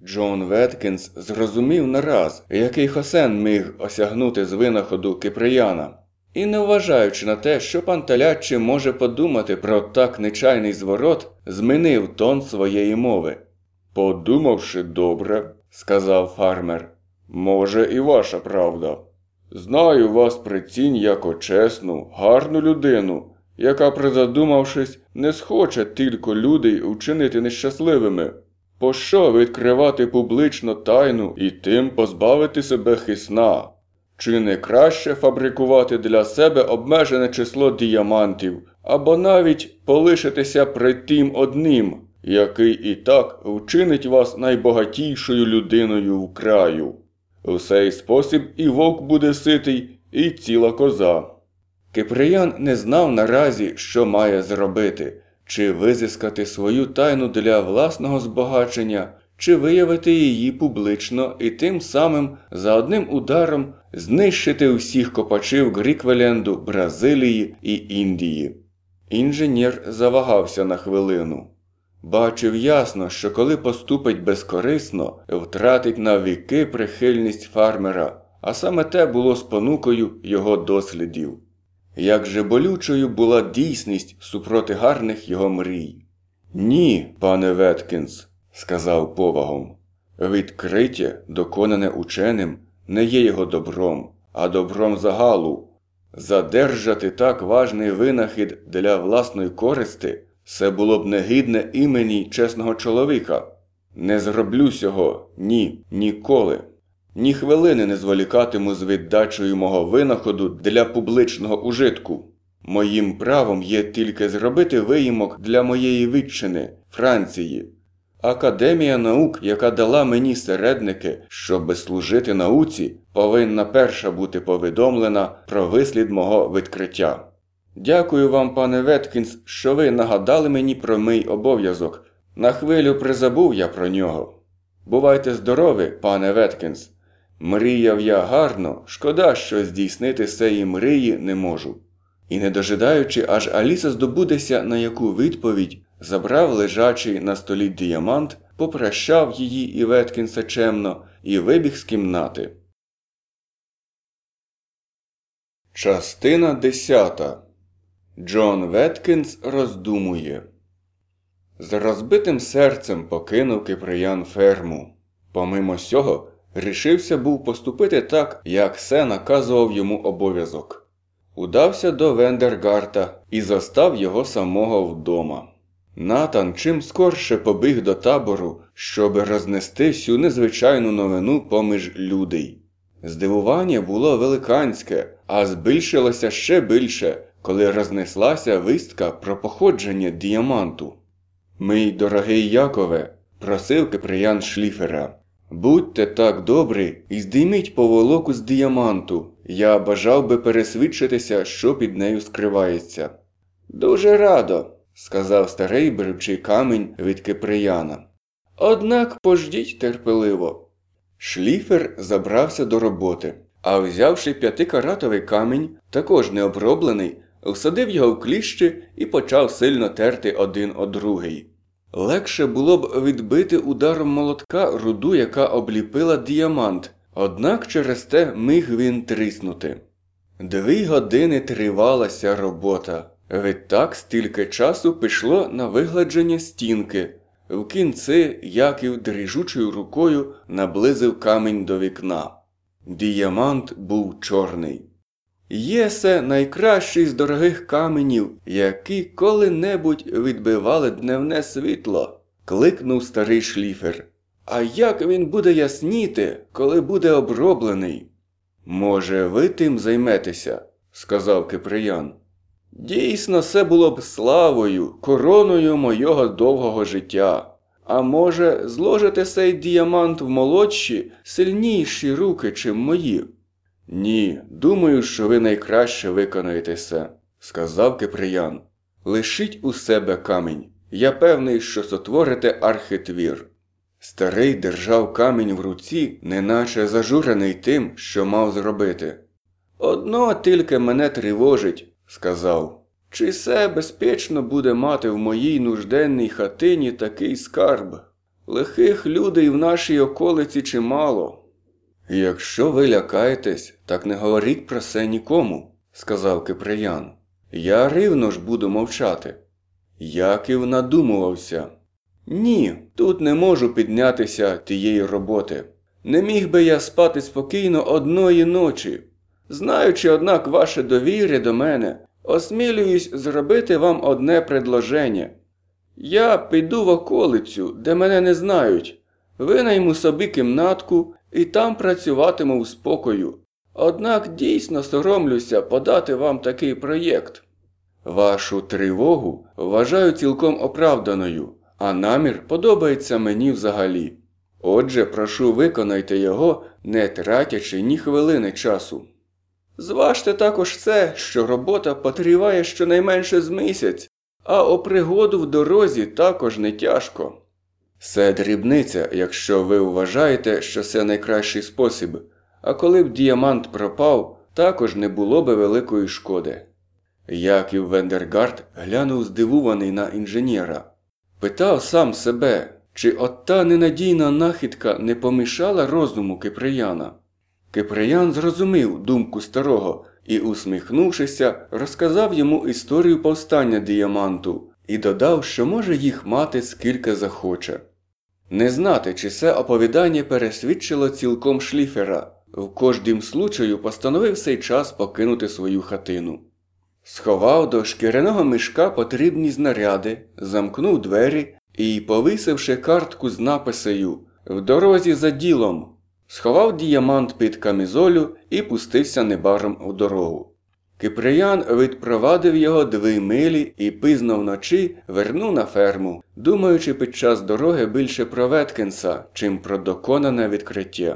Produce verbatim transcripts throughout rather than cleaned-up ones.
Джон Веткінс зрозумів нараз, який Хосен міг осягнути з винаходу Киприяна. І не вважаючи на те, що пан Теляччі може подумати про так нечайний зворот, змінив тон своєї мови. «Подумавши добре, – сказав фармер, – може і ваша правда. Знаю вас при цінь яко чесну, гарну людину, яка, призадумавшись, не схоче тільки людей учинити нещасливими. Пощо відкривати публічно тайну і тим позбавити себе хисна? Чи не краще фабрикувати для себе обмежене число діамантів, або навіть полишитися при тім одним, який і так вчинить вас найбагатійшою людиною в краю? У цей спосіб і вовк буде ситий, і ціла коза». Киприян не знав наразі, що має зробити, чи визискати свою тайну для власного збагачення, чи виявити її публічно і тим самим за одним ударом знищити усіх копачів Гріквеленду, Бразилії і Індії. Інженер завагався на хвилину. Бачив ясно, що коли поступить безкорисно, втратить на віки прихильність фармера, а саме те було спонукою його дослідів. Як же болючою була дійсність супроти гарних його мрій. «Ні, пане Веткінс», – сказав повагом, – «відкриття, доконане ученим, не є його добром, а добром загалу. Задержати так важний винахід для власної користи – це було б негідне імені чесного чоловіка. Не зроблю сього, ні, ніколи. Ні хвилини не зволікатиму з віддачею мого винаходу для публічного ужитку. Моїм правом є тільки зробити виїмок для моєї вітчини, Франції. Академія наук, яка дала мені середники, щоби служити науці, повинна перша бути повідомлена про вислід мого відкриття. Дякую вам, пане Веткінс, що ви нагадали мені про мій обов'язок. На хвилю призабув я про нього. Бувайте здорові, пане Веткінс. Мріяв я гарно, шкода, що здійснити сеї мрії не можу». І не дожидаючи, аж Аліса здобудеться на яку відповідь, забрав лежачий на столі діамант, попрощав її і Веткінса чемно і вибіг з кімнати. Частина десята. Джон Веткінс роздумує. З розбитим серцем покинув Киприян ферму. Помимо сього, рішився був поступити так, як се наказував йому обов'язок. Удався до Вендергарта і застав його самого вдома. Натан чим скорше побіг до табору, щоб рознести всю незвичайну новину поміж людей. Здивування було великанське, а збільшилося ще більше, коли рознеслася вістка про походження діаманту. «Мій дорогий Якове», – просив Киприян Шліфера, – «будьте так добрі і здійміть поволоку з діаманту. Я бажав би пересвідчитися, що під нею скривається». «Дуже радо», – сказав старий, беручи камінь від Киприяна. «Однак пождіть терпеливо». Шліфер забрався до роботи, а взявши п'ятикаратовий камінь, також необроблений, всадив його в кліщі і почав сильно терти один о другий. Легше було б відбити ударом молотка руду, яка обліпила діамант, однак через те міг він тріснути. Дві години тривалася робота. Відтак стільки часу пішло на вигладження стінки. В кінці Яків дріжучою рукою наблизив камінь до вікна. Діамант був чорний. «Є се найкращий з дорогих каменів, які коли-небудь відбивали дневне світло», – кликнув старий Шліфер. «А як він буде ясніти, коли буде оброблений?» «Може, ви тим займетеся», – сказав Киприян. «Дійсно, це було б славою, короною мого довгого життя. А може, зложите сей діамант в молодші, сильніші руки, чим мої?» «Ні, думаю, що ви найкраще виконаєте це», – сказав Киприян. «Лишіть у себе камінь. Я певний, що сотворите архитвір». Старий держав камінь в руці, неначе зажурений тим, що мав зробити. «Одно тільки мене тривожить», – сказав. «Чи се безпечно буде мати в моїй нужденній хатині такий скарб? Лихих людей в нашій околиці чимало. Якщо ви лякаєтесь, так не говоріть про це нікому, сказав Киприян. Я рівно ж буду мовчати. Яків надумувався. Ні, тут не можу піднятися тієї роботи. Не міг би я спати спокійно одної ночі. Знаючи, однак, ваше довір'я до мене, осмілююсь зробити вам одне предложення. Я піду в околицю, де мене не знають, винайму собі кімнатку і там працюватиму в спокою. Однак дійсно соромлюся подати вам такий проєкт. Вашу тривогу вважаю цілком оправданою, а намір подобається мені взагалі. Отже, прошу, виконайте його, не тратячи ні хвилини часу. Зважте також це, що робота потриває щонайменше з місяць, а о пригоду в дорозі також не тяжко. Це дрібниця, якщо ви вважаєте, що це найкращий спосіб, а коли б діамант пропав, також не було би великої шкоди. Яків Вендергард глянув здивований на інженера. Питав сам себе, чи от та ненадійна нахідка не помішала розуму Киприяна. Киприян зрозумів думку старого і, усміхнувшися, розказав йому історію повстання діаманту і додав, що може їх мати скільки захоче. Не знати, чи це оповідання пересвідчило цілком Шліфера, в кождім случаю постановив цей час покинути свою хатину. Сховав до шкіряного мішка потрібні знаряди, замкнув двері і, повисивши картку з написою «В дорозі за ділом», сховав діамант під камізолю і пустився небаром у дорогу. Киприян відпровадив його дві милі і пізно вночі вернув на ферму, думаючи під час дороги більше про Веткінса, чим про доконане відкриття.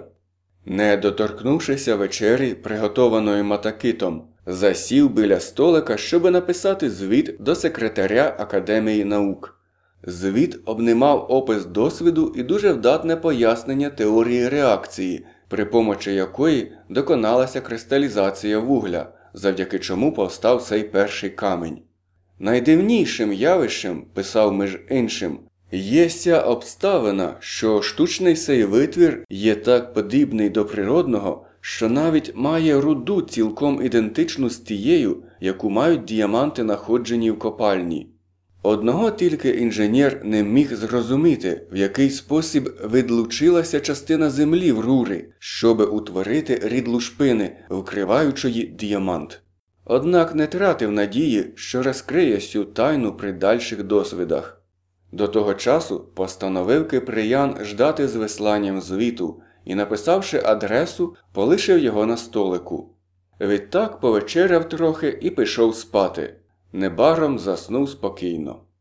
Не доторкнувшися вечері, приготованої Матакитом, засів біля столика, щоби написати звіт до секретаря Академії наук. Звіт обнимав опис досвіду і дуже вдатне пояснення теорії реакції, при помочі якої доконалася кристалізація вугля, завдяки чому повстав цей перший камінь. Найдивнішим явищем, писав між іншим, є ця обставина, що штучний сей витвір є так подібний до природного, що навіть має руду цілком ідентичну з тією, яку мають діаманти, находжені в копальні. Одного тільки інженер не міг зрозуміти, в який спосіб відлучилася частина землі в рурі, щоби утворити рід лушпини, вкриваючої діамант. Однак не тратив надії, що розкриє цю тайну при дальших досвідах. До того часу постановив Киприян ждати з висланням звіту і, написавши адресу, полишив його на столику. Відтак повечеряв трохи і пішов спати. Небаром заснув спокійно.